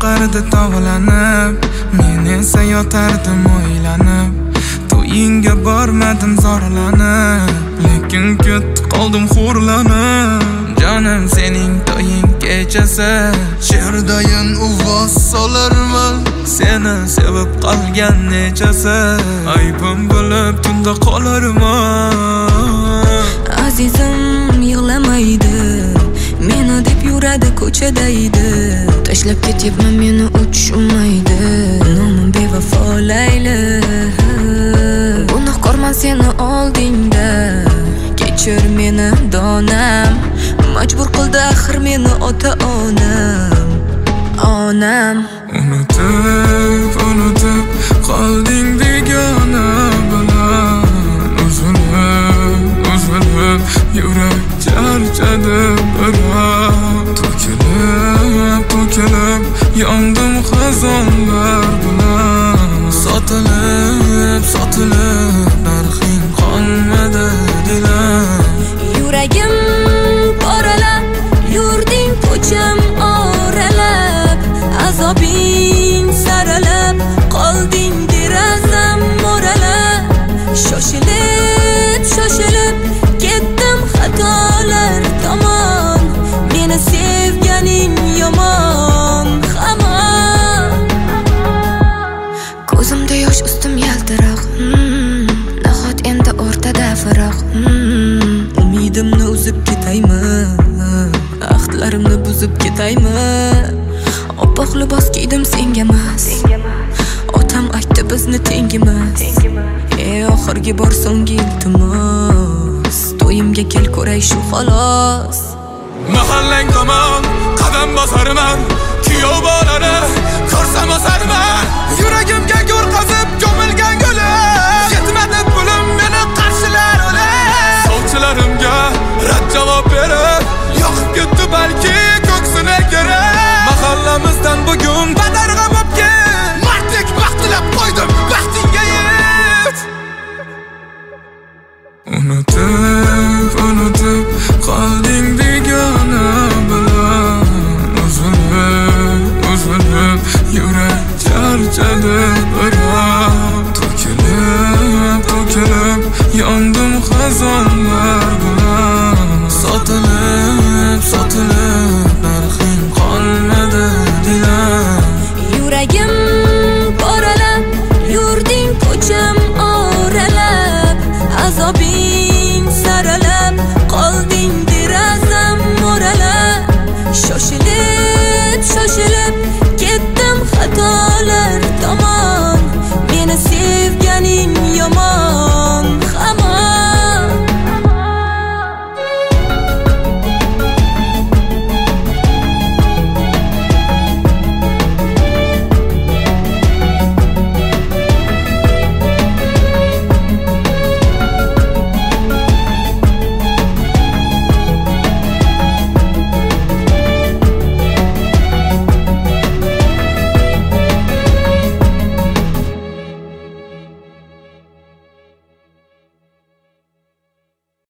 boqardi tovlanib, men esa yotardim o'ylanib. To'yingga bormadim zorlanib, lekin ketdi qoldim xo'rlanib. Jonim sening to'ying kechasi, she'rdayin uvoz solarman. Seni sevib qolgan nechasi, aybim bo'lib tunda qolarman. Azizim yig'lamaydi, meni deb yuradi ko'chadaydi. Tashlab ketyapman meni uchmaydi, nomim bevafo Layli. Gunohkorman seni oldingda, kechir meni donam. Majbur qildi axir meni ota-onam, onam. Unutib qolding begona bilan. Uzilib yurak charchadi biroq. To'kilib yondim xazonlar bilan. Sotilib narxing qolmadi dilam. Yuragim poralab, yurding ko'cham oralab. Azobing saralab, qolding derazam mo'ralab. Shoshilib ketdim xatolar tomon. Meni sevganing yomon hamon. Ko'zimda yosh, ustim yaltiroq. Nahot endi o'rtada firoq. Umidimni uzib ketaymi, ahdlarimni buzib ketaymi? Oppoq libos kiydim sengamas, otam aytdi bizni tengimiz. Oxirgi bor so'nggi iltimos, to'yimga kel ko'ray shu xolos. Mahallang tomon qadam bosarman, kuyov bolani ko'rsam osarman. Yuragimga go'r qazib ko'milgan gul